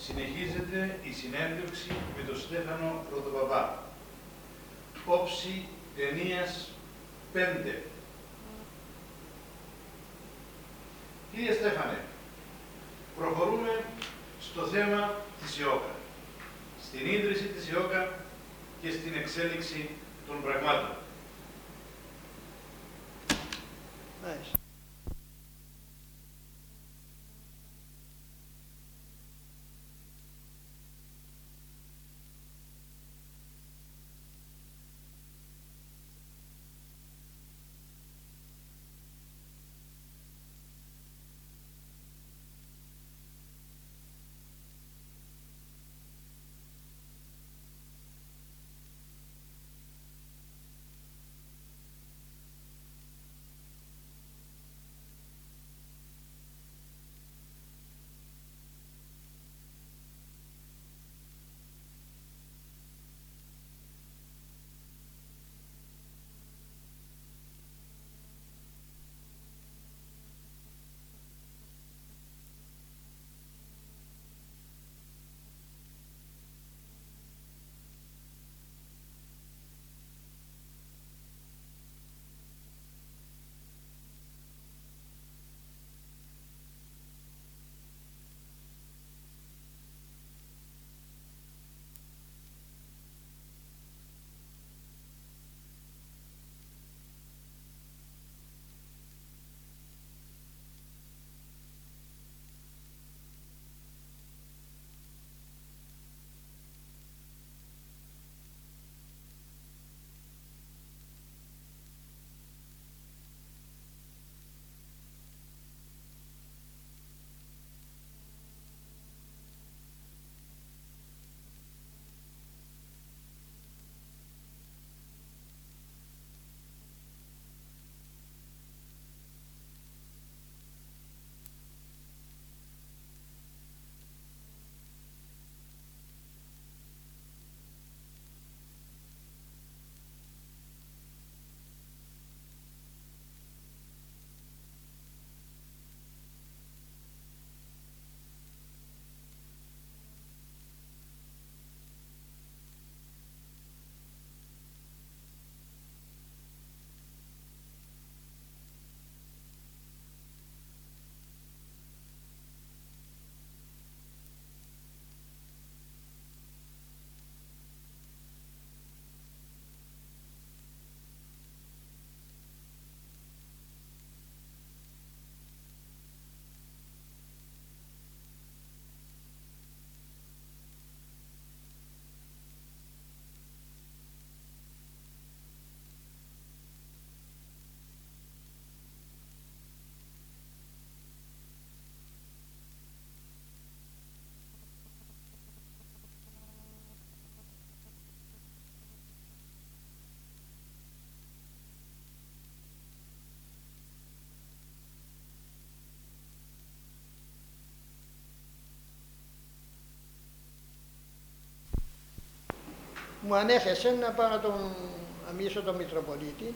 συνεχίζεται η συνέντευξη με τον Στέφανο Πρωτοπαπά. Όψη ταινίας 5. Κύριε Στέφανε, προχωρούμε στο θέμα της ΙΟΚΑ, στην ίδρυση της ΙΟΚΑ και στην εξέλιξη των πραγμάτων. Nice. Μου ανέθεσε να πάω να μιλήσω τον Μητροπολίτη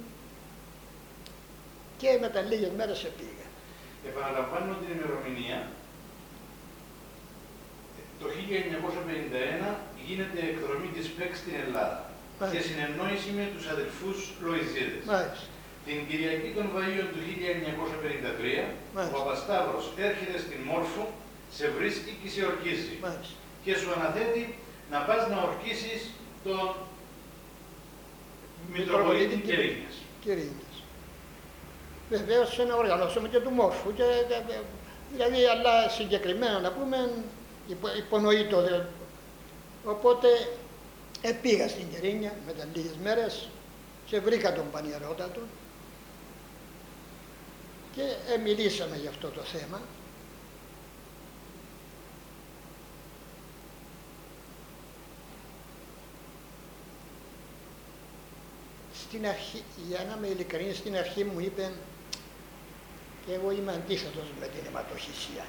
και μετά λίγες μέρες πήγα. Επαναλαμβάνω την ημερομηνία. Το 1951 γίνεται εκδρομή της ΠΕΚ στην Ελλάδα και συνεννόηση με τους αδελφούς Λοϊζίδες. Μάλιστα. Την Κυριακή των Βαΐων του 1953, ο Παπασταύρος έρχεται στην Μόρφο, σε βρίσκει και σε ορκίζει. Και σου αναθέτει να πας να ορκίσεις τον Μητροπολίτη Κυρίγνιας. Βεβαίως να οργανώσουμε και του Μόρφου, δηλαδή αλλά συγκεκριμένα να πούμε υπονοεί το. Οπότε πήγα στην Κυρίγνια μετά λίγες μέρες και βρήκα τον Πανιερότατο και μιλήσαμε για αυτό το θέμα. Στην αρχή, για να είμαι ειλικρινής, στην αρχή μου είπε και εγώ είμαι αντίθετος με την αιματοχυσία.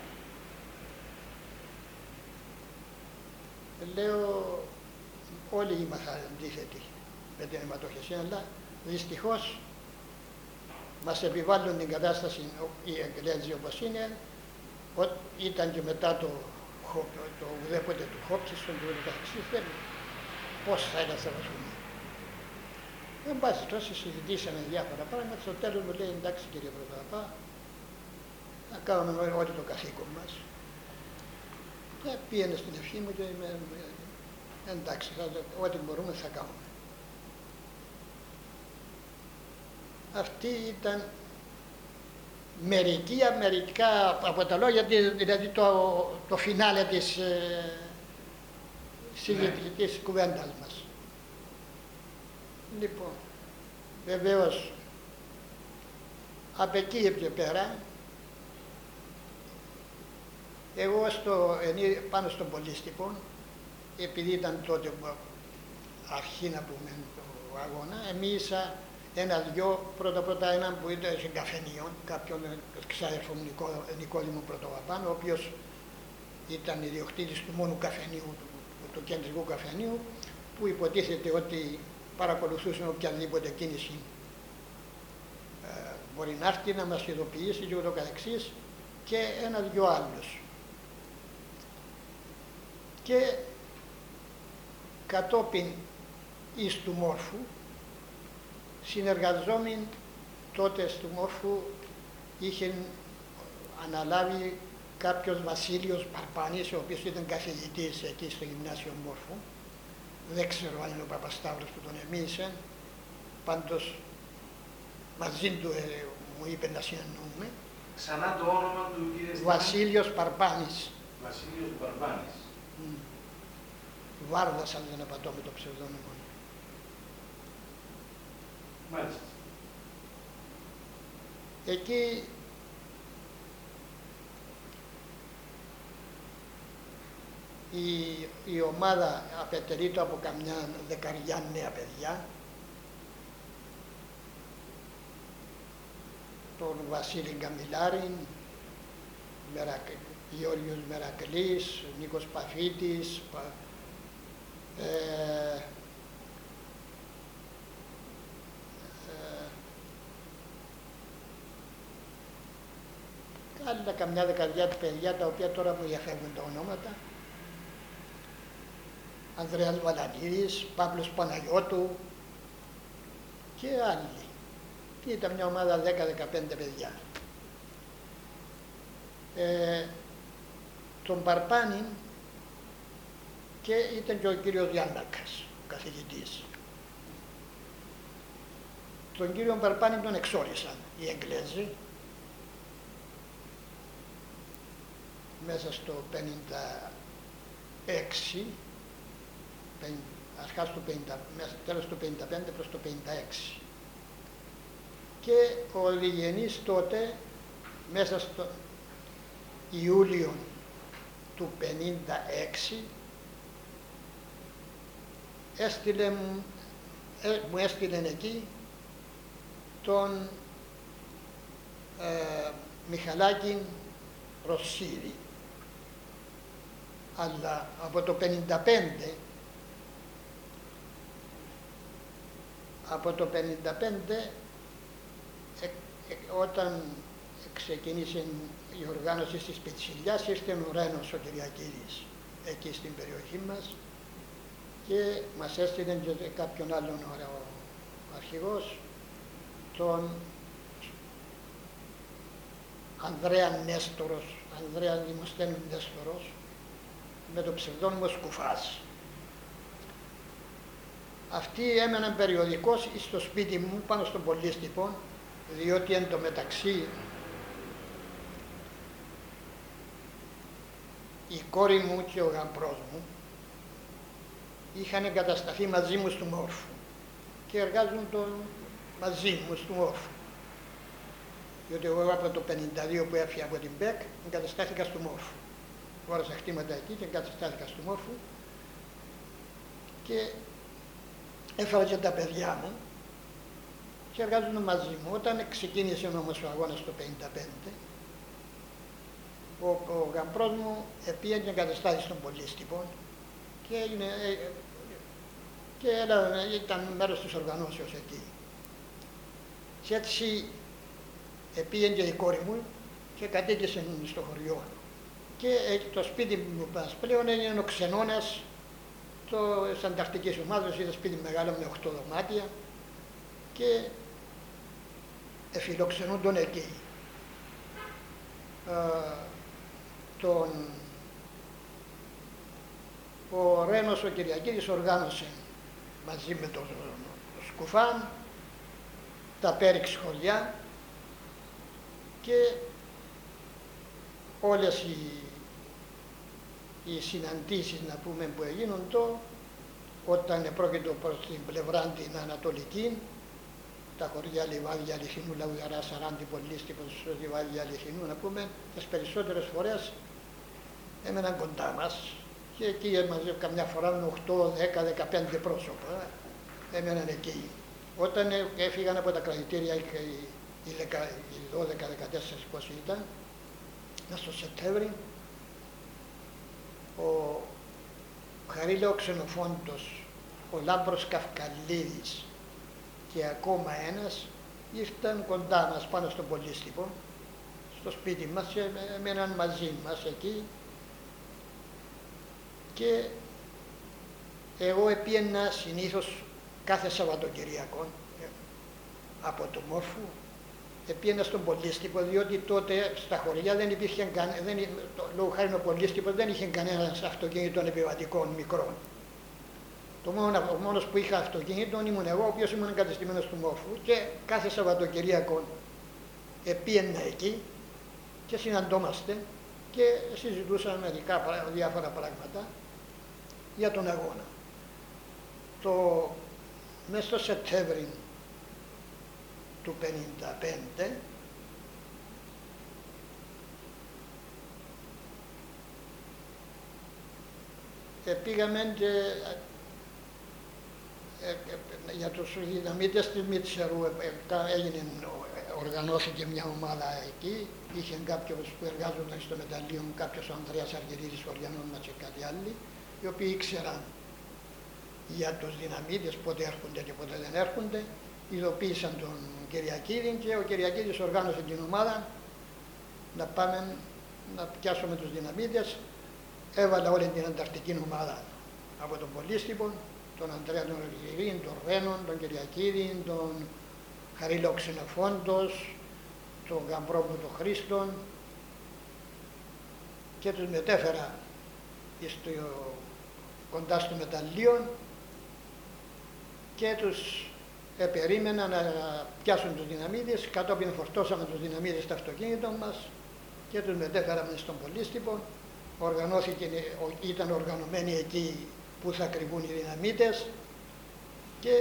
Λέω, όλοι είμαστε αντίθετοι με την αιματοχυσία, αλλά δυστυχώς μας επιβάλλουν την κατάσταση οι Εγγλέζοι όπως είναι, ήταν και μετά το το ουδέποτε του Χόπκινσον, του καθεξής, πώς θα καταστραφούν. Εν πάση τόσο συζητήσαμε διάφορα πράγματα, στο τέλος μου λέει εντάξει κύριε Πρωταπά, να κάνουμε ό,τι το καθήκον μας. Και πήγαινε στην ευχή μου και είμαι εντάξει, ό,τι μπορούμε θα κάνουμε. Αυτή ήταν μερικά από τα λόγια, δηλαδή το φινάλε της κουβέντας μας. Λοιπόν, βεβαίως, από εκεί και πέρα, εγώ πάνω στον πολίστικο, επειδή ήταν τότε αρχή να πούμε το αγώνα, εμείσα ένα-δυο, πρώτα έναν που ήταν σε καφενείο, κάποιον ξάδερφο μου Νικόδημο Πρωτοπαπάν, ο οποίος ήταν ιδιοκτήτης του μόνου καφενείου, του κεντρικού καφενείου, που υποτίθεται ότι παρακολουθούσαν οποιαδήποτε κίνηση μπορεί να έρθει, να μας ειδοποιήσει και ούτω καθεξής, και ένα-δυο άλλους. Και κατόπιν εις του Μόρφου, συνεργαζόμην τότε του Μόρφου, είχε αναλάβει κάποιος Βασίλειος Παρπάνης, ο οποίος ήταν καθηγητής εκεί στο Γυμνάσιο Μόρφου. Δεν ξέρω αν είναι ο Παπασταύρος που τον εμίησε, πάντως μαζί του μου είπε να συνεννοούμε. Ξανά το όνομα του κύριε Βασίλειος Παρπάνης. Βασίλειος Παρπάνης. Βάρδας, αν δεν απατώ με το ψευδόνυμο. Μάλιστα. Εκεί η ομάδα απαιτελείται από καμιά δεκαριά νέα παιδιά. Τον Βασίλη Γκαμιλάρη, Γεώργιος Μερακλής, Νίκος Παφίτης, άλλα καμιά δεκαριά παιδιά, τα οποία τώρα μου διαφεύγουν τα ονόματα. Ανδρέας Βαλανίδης, Παύλος Παναγιώτου και άλλοι. Και ήταν μια ομάδα 10-15 παιδιά. Τον Παρπάνη και ήταν και ο κύριος Διάννακας, ο καθηγητής. Τον κύριο Παρπάνη τον εξόρισαν οι Εγγλέζοι μέσα στο 56, αρχάς του 50, τέλος του 55 προς το 56. Και ο Λιγενής τότε, μέσα στο Ιούλιο του 56, μου έστειλε εκεί τον Μιχαλάκη Ρωσίδη. Αλλά από το 55, όταν ξεκίνησε η οργάνωση της Πιτσιλιάς, ήρθε ο Ρένος ο Κυριακίδης εκεί στην περιοχή μας και μας έστειλε και κάποιον άλλον ωραίο αρχηγός, τον Ανδρέα Δημοσθένου Νέστορος, με το ψευδόνυμο Σκουφάς. Αυτοί έμεναν περιοδικώς στο σπίτι μου πάνω στον Πολύστυπο, διότι εν τω μεταξύ η κόρη μου και ο γαμπρός μου είχαν εγκατασταθεί μαζί μου στο Μόρφου και εργάζονται μαζί μου στο Μόρφου. Διότι εγώ από το 52 που έφυγα από την ΠΕΚ εγκαταστάθηκα στο Μόρφου. Αγόρασα χτήματα εκεί και εγκαταστάθηκα στο Μόρφου και έφερα και τα παιδιά μου και εργάζονται μαζί μου. Όταν ξεκίνησε όμως ο αγώνας το 55, ο γαμπρός μου πήγε και εγκαταστάθη στον Πολύστυπο και ήταν μέρος της οργανώσεως εκεί. Και έτσι πήγε και η κόρη μου και κατοίκησε στο χωριό. Και Και το σπίτι μας πλέον είναι ο ξενώνας της ανταρκτικής ομάδας, ήταν σπίτι μεγάλο με 8 δωμάτια και φιλοξενούνταν εκεί. Ο Ρένος ο Κυριακίδης οργάνωσε μαζί με τον Σκουφάν τα πέριξ σχολιά και όλες οι συναντήσεις, να πούμε, που έγιναν όταν πρόκειτο προς την πλευρά την ανατολική, τα χωριά Λιβάδια Αληθινού, Λαουδαρά, Σαράντη, Πολύστιπος, Λιβάδια Αληθινού, να πούμε, τις περισσότερες φορές έμεναν κοντά μας και εκεί μαζεύω καμιά φορά με 8, 10, 15 πρόσωπα, έμεναν εκεί. Όταν έφυγαν από τα κρατητήρια οι 12, 14 πόσοι ήταν, στο Σεπτέμβρη, ο Χαρίλαο Ξενοφόντος, ο Λάμπρος Καυκαλίδης και ακόμα ένας ήρθαν κοντά μας πάνω στον Πολύστιπο, στο σπίτι μας, έμεναν μαζί μας εκεί και εγώ επίαινα συνήθως κάθε Σαββατοκυριακό από το Μόρφου, επίαινα στον Πολύστιπο, διότι τότε στα χωριά δεν υπήρχε λόγω χάρη ο Πολύστιπος δεν είχε κανένας αυτοκίνητων επιβατικών μικρών. Ο μόνος που είχα αυτοκίνητο ήμουν εγώ, ο οποίος ήμουν εγκατεστημένος του Μόρφου και κάθε Σαββατοκυριακό επίαινα εκεί και συναντώμαστε και συζητούσαμε διάφορα πράγματα για τον αγώνα. Μέσα στο Σεπτέμβρη του 1955 πήγαμε για τους δυναμίτες της Μητσερού, οργανώθηκε μια ομάδα εκεί, είχε κάποιους που εργάζονταν στο μεταλλείο, κάποιος ο Ανδρέας Αργυρίδης, Χωριανών μας και κάτι άλλοι, οι οποίοι ήξεραν για τους δυναμίτες, πότε έρχονται και πότε δεν έρχονται, ειδοποίησαν τον Κυριακίδη και ο Κυριακίδης οργάνωσε την ομάδα να πάμε να πιάσουμε τους δυναμίτες. Έβαλα όλη την ανταρκτική ομάδα από τον Πολύστιπο, τον Ανδρέα τον Αργυρίδη, τον Ρένον, τον Κυριακίδη, τον Χαρίλαο Ξενοφόντος, τον Γαμπρό μου τον Χρήστον και τους μετέφερα κοντά στο μεταλλείο και τους περίμενα να πιάσουν τους δυναμίτες. Κατόπιν φορτώσαμε τους δυναμίτες στο αυτοκίνητο μας και τους μετέφεραμε στον Πολύστιπο. Ήταν οργανωμένοι εκεί που θα κρυβούν οι δυναμίτες και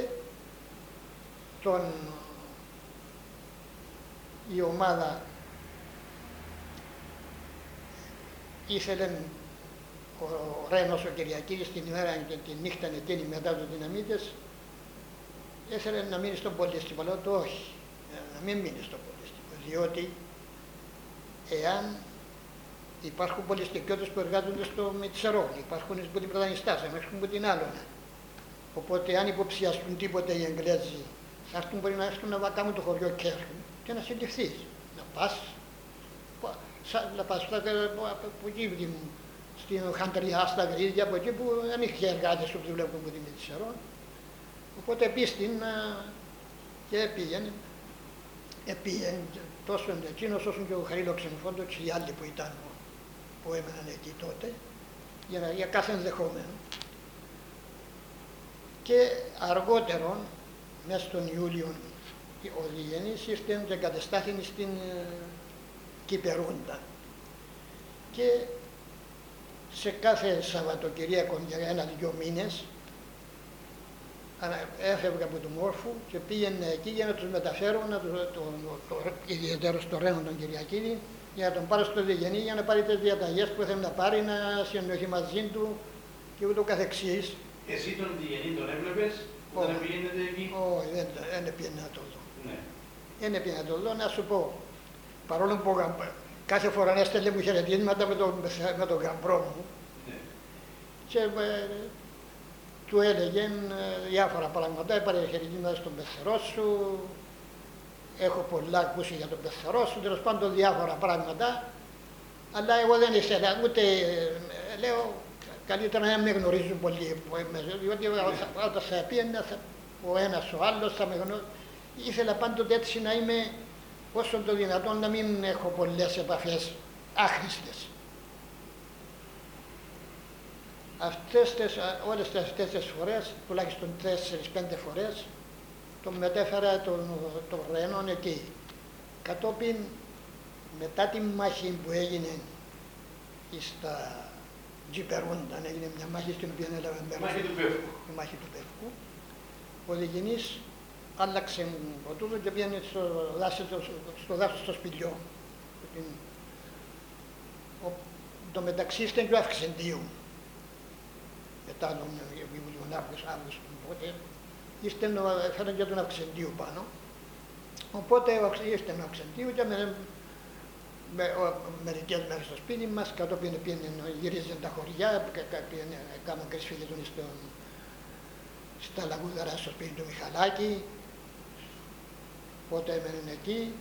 η ομάδα ήθελε ο Ρένος ο Κυριακίδης την ημέρα και τη νύχτα εκείνη μετά τους δυναμίτες ήθελε να μείνει στον Πολύστιπο. Λέω το όχι, να μην μείνει στον Πολύστιπο, διότι εάν υπάρχουν πολλοί στοιχειώτες που εργάζονται στο Μητσερό, υπάρχουν που την Πρωτανιστάσα, έχουν που την άλλον. Οπότε αν υποψιαστούν τίποτε οι Εγγλέζοι, θα έρθουν, μπορεί να έρθουν να κάνουν το χωριό και έρθουν και να συλληφθείς. Να πας από εκεί, στην Χαντριά, στα Γρίδια, από εκεί που δεν είχε εργάτες που δουλεύουν με τη Μητσερό. Οπότε πίστην και πήγαινε τόσο εκείνος όσο και ο Χαρίλαο Ξενοφόντος και οι άλλοι που ήταν που έμεναν εκεί τότε για κάθε ενδεχόμενο. Και αργότερον, μέσα στον Ιούλιο, ο Διγενής ήρθε και εγκατεστάθη στην Κυπερούντα. Και σε κάθε Σαββατοκυριακό για 1-2 μήνες έφευγα από του Μόρφου και πήγαινε εκεί για να τους μεταφέρω, ιδιαίτερα στο Ρένο τον Κυριακίδη, για να τον πάρω στο Διγενή για να πάρει τις διαταγές που ήθελε να πάρει, να συνοηθεί μαζί του και ούτω καθεξής. Εσύ τον Διγενή τον έβλεπες όταν πήγαινετε εκεί? Όχι, δεν πήγαινε να το δω. Ναι. Δεν πήγαινε να το δω, να σου πω. Παρόλο που κάθε φορά έστελνε μου χαιρετίσματα με τον γαμπρό μου. Ναι. Και του έλεγε διάφορα πράγματα, έπαρε χαιρετίσματα στον πεθερό σου, έχω πολλά ακούσει για τον πεθερό σου, τέλος πάντων διάφορα πράγματα Αλλά εγώ δεν ήθελα, ούτε λέω καλύτερα να με γνωρίζουν πολύ, διότι όταν θα πήγαινα ο ένας ο άλλος θα με γνωρίζει. Ήθελα πάντοτε έτσι να είμαι όσο το δυνατόν να μην έχω πολλές επαφές άχρηστες. Όλες αυτές τις φορές, τουλάχιστον 4-5 φορές, τον μετέφερα τον Ρένον εκεί. Κατόπιν, μετά τη μάχη που έγινε στα Τζιπερούντα, έγινε μια μάχη στην οποία έλαβε μέρος. Η μάχη του Πεύκου. Ο Διγενής άλλαξε ο τούτο και πήγαινε στο δάσος στο Σπηλιό. Το μεταξύ ήταν και ο Αυξεντίου. Μετά τον Ιούλιο, Αύγουστο, οπότε έφεραν και τον Αυξεντίου πάνω. Οπότε ήρθε ο Αυξεντίου και μερικές μέρες στο σπίτι μας, κατόπιν γυρίζαν τα χωριά, κάναν κρυσφύγετον στα Λαγούδαρα στο σπίτι του Μιχαλάκη, οπότε έμεναν εκεί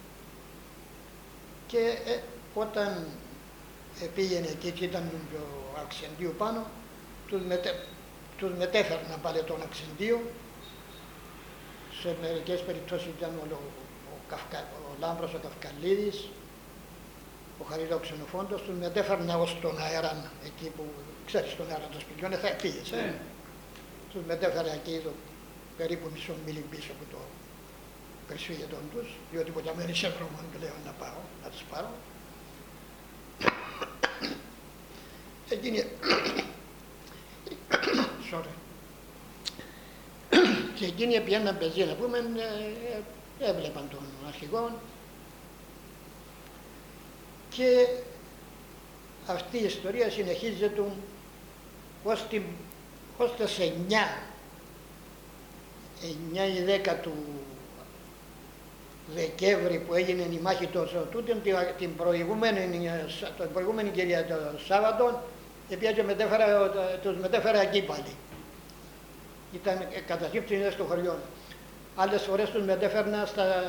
και όταν πήγαινε εκεί και ήταν ο Αυξεντίου πάνω, τους μετέφεραν πάλι τον Αυξεντίου. Σε μερικές περιπτώσεις ήταν ο Λάμπρος ο Καυκαλίδης, ο Χαρίλα ο Ξενοφόντος, τους μετέφερνα ως τον αέρα, εκεί που ξέρεις τον αέρα των σπιτιών, θα πήγες. Τους μετέφερα εκεί περίπου μισό μίλι πίσω από το κρυσφύγετον τους, διότι ποτέ μένει σε δρόμο πλέον να τους πάρω. Εκείνη... Και εκείνοι πήγαιναν πεζί, να πούμε, έβλεπαν τον αρχηγό και αυτή η ιστορία συνεχίζεται ως τις 9 ή 10 του Δεκέμβρη που έγινε η μάχη των Σωτούτων, την προηγούμενη κυρία το Σάββατο, επειδή τους μετέφερα εκεί πάλι. Ήταν κατασκήψη στο χωριό. Άλλες φορές τους μετέφερνα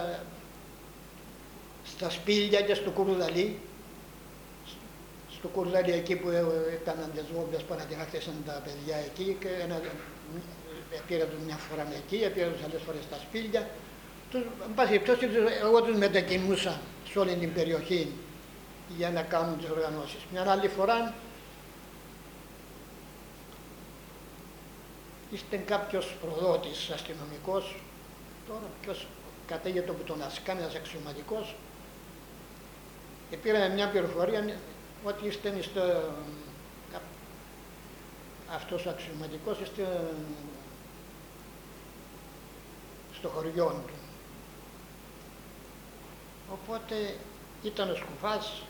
στα σπήλια και στο Κουρδαλί. Στο Κουρδαλί εκεί που έκαναν τις βόμβες που ανατινάχθησαν τα παιδιά εκεί και πήρα τους μια φορά εκεί, πήρα τους άλλες φορές στα σπήλια. Εν πάση περιπτώσει, εγώ τους μετακινούσα σε όλη την περιοχή για να κάνουν τις οργανώσεις. Μια άλλη φορά είστε κάποιος προδότης αστυνομικός, τώρα ποιος κατέγεται από τον Ασκάν, ένας αξιωματικός, και πήραμε μια πληροφορία ότι είστε αυτός ο αξιωματικός είστε στο χωριό του. Οπότε ήταν ο Σκουφάς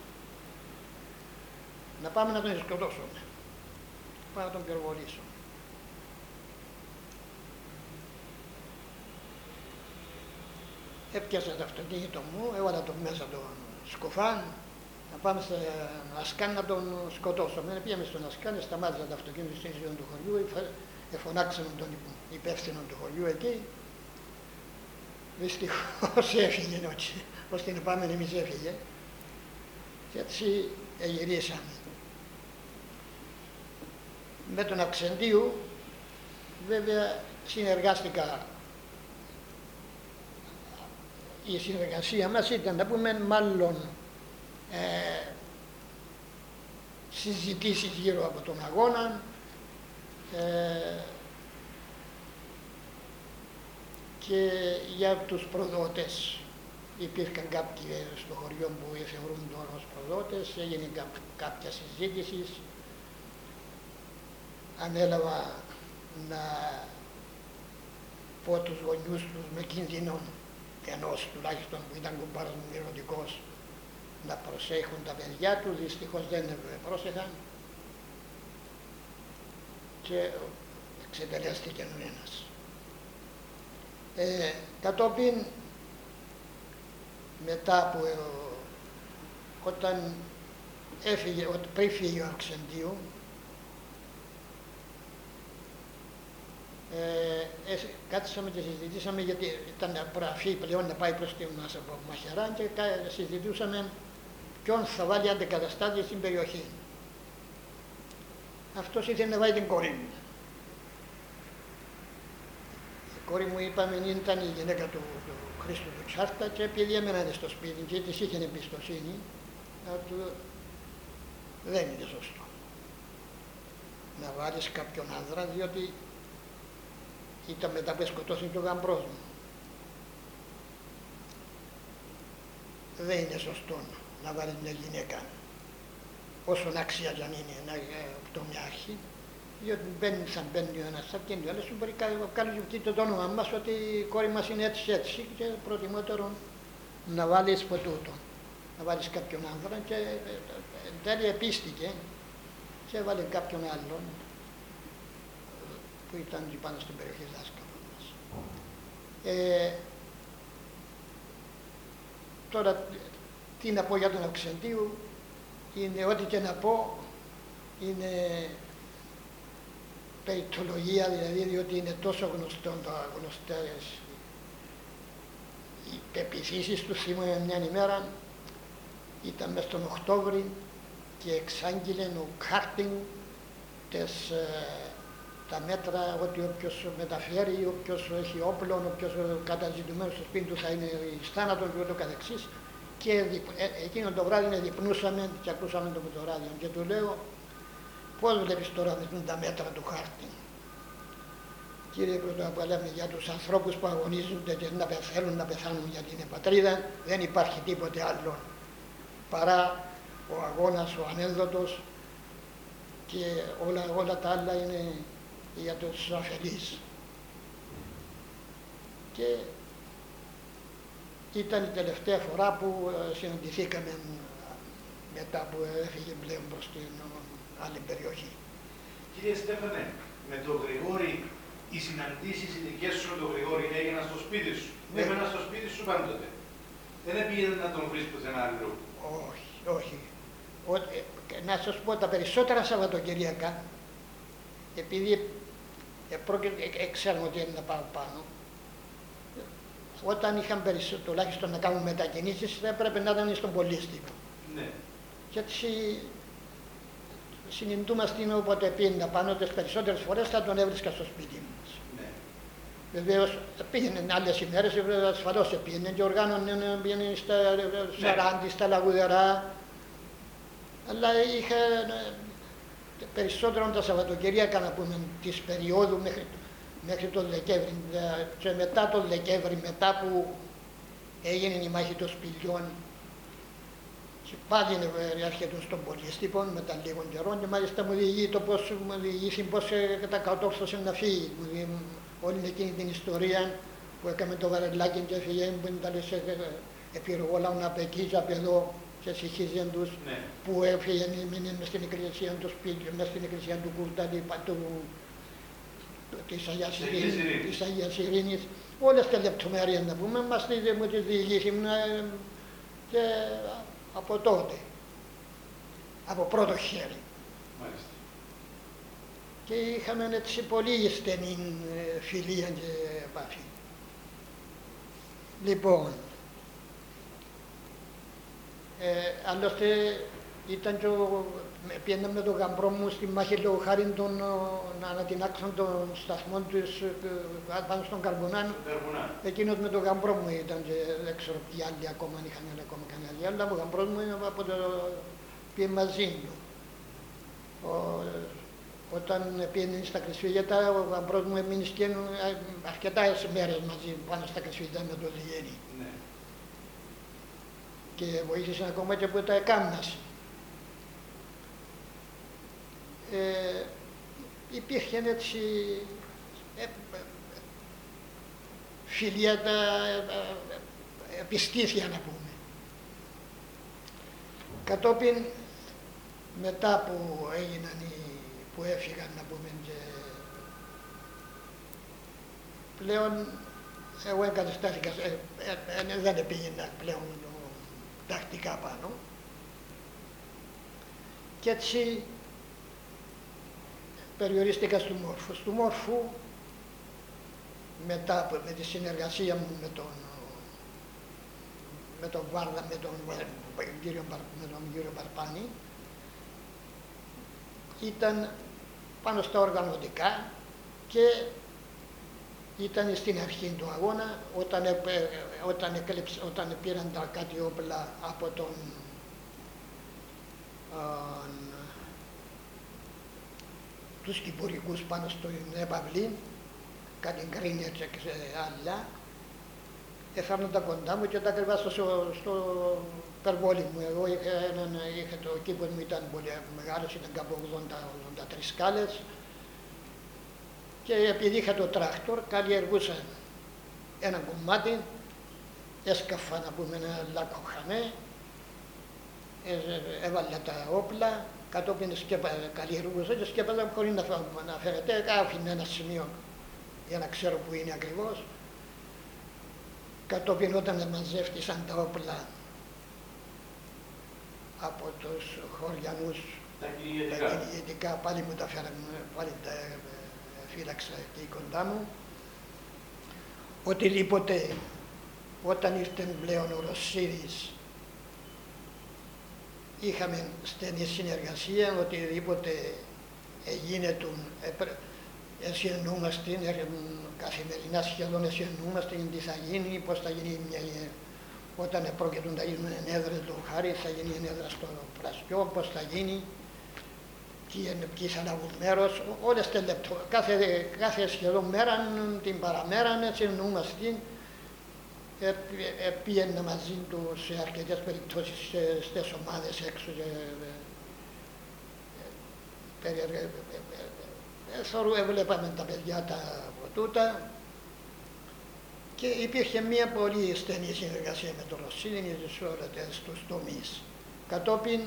να πάμε να τον σκοτώσουμε, πάμε να τον πυροβολήσουμε. Έπιασα το αυτοκίνητο μου, έβαλα τον μέσα τον Σκουφάν, να πάμε στον Ασκάν να τον σκοτώσουμε. Πήγαμε στον Ασκάν, σταμάτησα το αυτοκίνητο στην ζώνη του χωριού, εφωνάξαμε τον υπεύθυνο του χωριού εκεί. Δυστυχώς έφυγε, ως την επόμενη εμείς έφυγε. Και έτσι γυρίσαμε. Με τον Αυξεντίου, βέβαια, συνεργάστηκα. Η συνεργασία μας ήταν, να πούμε, μάλλον συζητήσεις γύρω από τον αγώνα, και για τους προδότες. Υπήρχαν κάποιοι στο χωριό που θεωρούνται ως προδότες, έγινε κάποια συζήτηση. Ανέλαβα να πω τους γονιούς τους με κίνδυνο ενός τουλάχιστον που ήταν κουμπάρος μου μυρωτικός να προσέχουν τα παιδιά του, δυστυχώς δεν πρόσεχαν και εξετελέστηκε ο ένας. Κατόπιν, μετά που όταν έφυγε, πριν φύγει ο Αυξεντίου, κάτσαμε και συζητήσαμε, γιατί ήταν προαφή πλέον να πάει προς τη Μαχαιρά και συζητούσαμε ποιον θα βάλει αντικαταστάτη στην περιοχή. Αυτός ήθελε να βάλει την κόρη μου. Η κόρη μου, είπαμε, ήταν η γυναίκα του Χρήστου του Τσάρτα και επειδή έμεναν στο σπίτι και της είχε εμπιστοσύνη, δεν είναι σωστό να βάλεις κάποιον άνδρα, διότι ήταν μετά που σκοτώσει και ο γαμπρός μου. Δεν είναι σωστό να βάλεις μια γυναίκα, όσον άξια κι αν είναι, από μια αρχή, διότι θα μπαίνει ο ένας, θα βγαίνει ο άλλος, μπορεί να βγάλει το όνομα μας ότι η κόρη μας είναι έτσι και προτιμότερο να βάλεις από τούτο, να βάλεις κάποιον άνδρα και εν τέλει επίστηκε και έβαλε κάποιον άλλον που ήταν πάνω στην περιοχή δάσκαλο μας. Τώρα τι να πω για τον Αυξεντίου, είναι ό,τι και να πω είναι περιτολογία, δηλαδή, διότι είναι τόσο γνωστές οι πεποιθήσεις του. Σήμερα μια ημέρα ήταν μες τον Οκτώβρη και εξάγγειλε ο Χάρτινγκ τα μέτρα ότι όποιος μεταφέρει, όποιος έχει όπλο, όποιος καταζητουμένος στο σπίτι του θα είναι εις θάνατον και ούτω καθεξής. Και εκείνο το βράδυ διπνούσαμε και ακούσαμε το με το ράδιο και του λέω, πώς βλέπεις τώρα με τα μέτρα του Χάρτινγκ? Κύριε Πρωτοαπά, λέμε για τους ανθρώπους που αγωνίζονται και θέλουν να πεθάνουν για την πατρίδα, δεν υπάρχει τίποτε άλλο παρά ο αγώνας, ο ανένδοτος, και όλα τα άλλα είναι για τους αφελείς. Και ήταν η τελευταία φορά που συναντηθήκαμε μετά που έφυγε πλέον προς την άλλη περιοχή. Κύριε Στέφανε, με τον Γρηγόρη οι συναντήσεις οι δικές σου με τον Γρηγόρη έγιναν στο σπίτι σου? Ναι. Έμεναν στο σπίτι σου πάντοτε? Δεν πήγαινε να τον βρεις πουθενά αλλού? Όχι. Να σας πω, τα περισσότερα Σαββατοκυριακά, επειδή ξέραμε ότι είναι να πάω πάνω, όταν είχαν τουλάχιστον να κάνουν μετακινήσεις, έπρεπε να ήταν στον Πολύστικο. Ναι. Και έτσι συνειδητούμαστε όποτε πήγαινε πάνω, τις περισσότερες φορές θα τον έβρισκα στο σπίτι μας. Ναι. Βεβαίως πήγαινε άλλες ημέρες, ασφαλώς πήγαινε και οργάνωνε, πήγαινε στα Σαράντι, στα Λαγουδερά, αλλά είχε περισσότερο τα Σαββατοκυριακά, να πούμε, της περίοδου μέχρι τον Δεκέμβρη, και μετά τον Δεκέμβρη, μετά που έγινε η μάχη των Σπηλιών, και πάλι έρχεται στον Πολύστικο μετά λίγο καιρό και μάλιστα μου διηγήσει πώς τα κατόρθωσε να φύγει. Όλη εκείνη την ιστορία που έκαμε το βαρελάκι και έφυγε, που ήταν σε επιρρογόλαουν απ' εκεί και απ' εδώ και συγχύζαν τους, ναι. Που έφυγε μες στην εκκλησία του Σπίλιου, μες στην εκκλησία του Κουρτάλη, της Αγίας Ειρήνης, όλες τις λεπτομέρειες να πούμε, μας τις διηγήσει και από τότε, από πρώτο χέρι. Μάλιστα. Και είχαμε έτσι πολύ στενή φιλία και επαφή. Λοιπόν, άλλωστε ήταν και πήγαινε με τον γαμπρό μου στη μάχη λόγω χάρη να ανατινάξουν τον σταθμό τους πάνω στον Καρμπονάν. Εκείνος με τον γαμπρό μου ήταν και δεν ξέρω ποιοι άλλοι ακόμα είχαν ακόμα κανένα, αλλά ο γαμπρός μου από το πήγε μαζί του. Όταν πήγαινε στα Κρυσφύγετα, ο γαμπρός μου έμεινε αρκετές μέρες μαζί πάνω στα Κρυσφύγετα με το Λιγέρι. Ναι. Και βοήθησε ακόμα και που τα εκάμνασε. Υπήρχε έτσι φιλία, επιστήθεια να πούμε. Κατόπιν, μετά που που έφυγαν να πούμε και πλέον εγώ εγκαταστάθηκα, δεν πήγαινα πλέον τακτικά πάνω και έτσι περιορίστηκα στο Μόρφο. Στο Μόρφο, μετά με τη συνεργασία μου με τον με τον Βάρδα, με τον κύριο Παρπάνη, ήταν πάνω στα οργανωτικά και ήταν στην αρχή του αγώνα όταν πήραν τα κάτι όπλα από τους κυπουρικούς πάνω στην έπαυλη, κάτι γκρίνια και άλλα, έφερναν τα κοντά μου και τα κρυβά στο περβόλι μου. Εγώ το κήπο μου ήταν πολύ μεγάλος, ήταν κάπου 80-83 σκάλες και επειδή είχα το τράκτορ καλλιεργούσα ένα κομμάτι, έσκαφα να πούμε ένα λάκκο-χανέ, έβαλα τα όπλα, κατόπιν καλλιεργούσα και σκέπαζα χωρίς να φαίνεται, άφηνα ένα σημείο για να ξέρω που είναι ακριβώς. Κατόπιν όταν μαζεύτησαν τα όπλα από τους χωριανούς, τα κυνηγητικά, πάλι μου τα φέραν, πάλι τα φύλαξα εκεί κοντά μου. Οτιδήποτε, όταν ήρθε πλέον ο Ρωσίδης, είχαμε στενή συνεργασία, οτιδήποτε γίνεται, συνεννοούμαστε, καθημερινά σχεδόν συνεννοούμαστε τι θα γίνει, πώς θα γίνει όταν πρόκειται να γίνουν ενέδρες του χάρη, θα γίνει ενέδρα στο Πρασιό, πώς θα γίνει, ποιοι θα λάβουν μέρος, όλες τις λεπτομέρειες, κάθε σχεδόν μέρα, την παραμέρα, συνεννοούμαστε. Πήγαινα μαζί του σε αρκετές περιπτώσεις στις ομάδες έξω και έβλεπαμε τα παιδιά τα τούτα και υπήρχε μια πολύ στενή συνεργασία με τον Ρωσίδη στους τομείς. Κατόπιν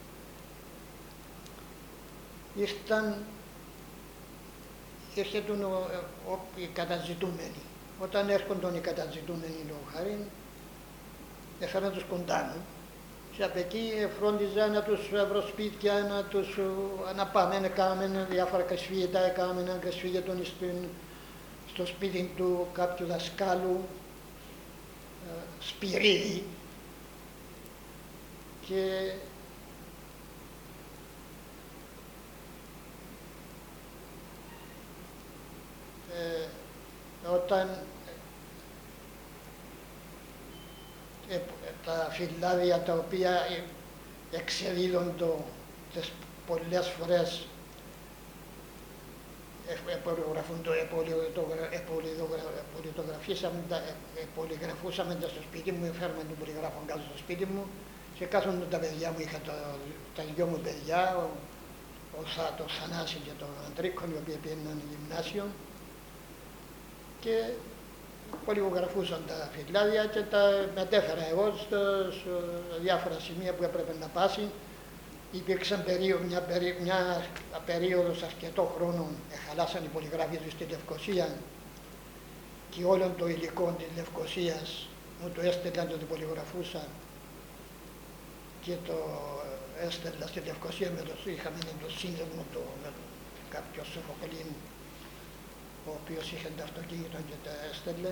ήρθαν οι καταζητούμενοι. Όταν έρχονταν οι καταζητούμενοι λόγω χάρη, έφεραν τους κοντά μου και από εκεί φρόντιζα να τους βρω σπίτια, να πάμε, να κάνουμε διάφορα κρεσφύγετα, κάνουμε ένα κρεσφύγετο στο σπίτι του κάποιου δασκάλου, Σπυρίδη, και όταν τα φυλάδια τα οποία εξεδίδονται πολλές φορές πολυγραφούσαμε τα στο σπίτι μου, φέρουμε τον πολυγράφο κάτω στο σπίτι μου και κάθονταν τα παιδιά μου, είχα τα δυο μου παιδιά, το Θανάση και τον Αντρίκον, οι οποίοι πήγαιναν γυμνάσιο, και πολυγραφούσαν τα φυλάδια και τα μετέφερα εγώ σε διάφορα σημεία που έπρεπε να πάσει. Υπήρξαν μια περίοδος αρκετό χρόνο, χαλάσαν οι πολυγράφοι του στη Λευκωσία και όλο το υλικό της Λευκωσίας μου το έστελναν, το πολυγραφούσα και το έστελνα στη Λευκωσία, είχαμε το σύνδεσμο με κάποιο Σοφοκλήν, ο οποίος είχε το αυτοκίνητο και τα έστελνε.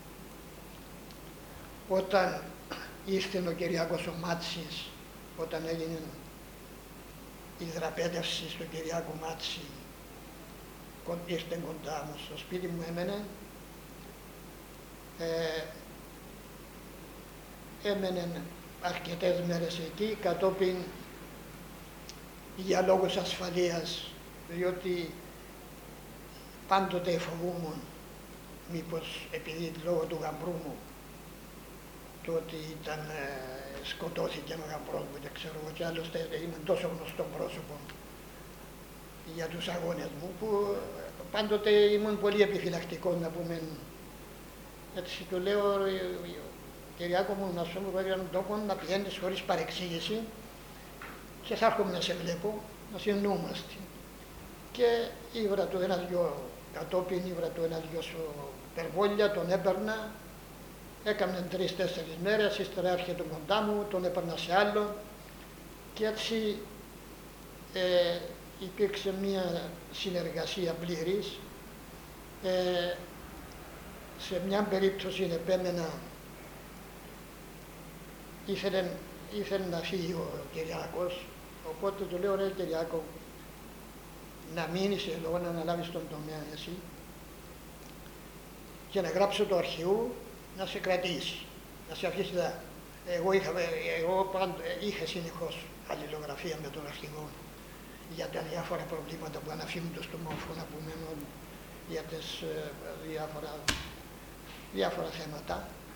Όταν ήρθε ο Κυριάκος ο Μάτσης, όταν έγινε η δραπέτευση στον Κυριάκο Μάτση, ήρθε κοντά μου στο σπίτι μου, έμενε αρκετές μέρες εκεί, κατόπιν για λόγους ασφαλείας, διότι πάντοτε φοβούμουν μήπως επειδή λόγω του γαμπρού μου, το ότι σκοτώθηκε ένα γαμπρός μου, δεν ξέρω εγώ, και άλλωστε είμαι τόσο γνωστό πρόσωπο για τους αγώνες μου, που πάντοτε ήμουν πολύ επιφυλακτικό, να πούμε. Έτσι του λέω, Κυριάκο μου, να σου πω έναν τόπο να πηγαίνεις χωρίς παρεξήγηση και θα έρχομαι να σε βλέπω, να συνεννοούμαστε. Και ήβρα του ένα-δυο, κατόπιν ήβρα του ένα-δυο περβόλια, τον έπαιρνα, έκαναν 3-4 μέρες, ύστερα έρχεται κοντά μου, τον έπαιρνα σε άλλο και έτσι υπήρξε μια συνεργασία πλήρης. Σε μια περίπτωση επέμενα ήθελε να φύγει ο Κυριάκος, οπότε του λέω, ρε Κυριάκο, να μείνεις εδώ, να αναλάβεις τον τομέα εσύ και να γράψω το αρχείο να σε κρατήσει, να σε αφήσει εδώ. Εγώ είχα συνεχώς αλληλογραφία με τον αρχηγό για τα διάφορα προβλήματα που αναφύγονται στο μόρφο, να πούμε, για τις διάφορα θέματα.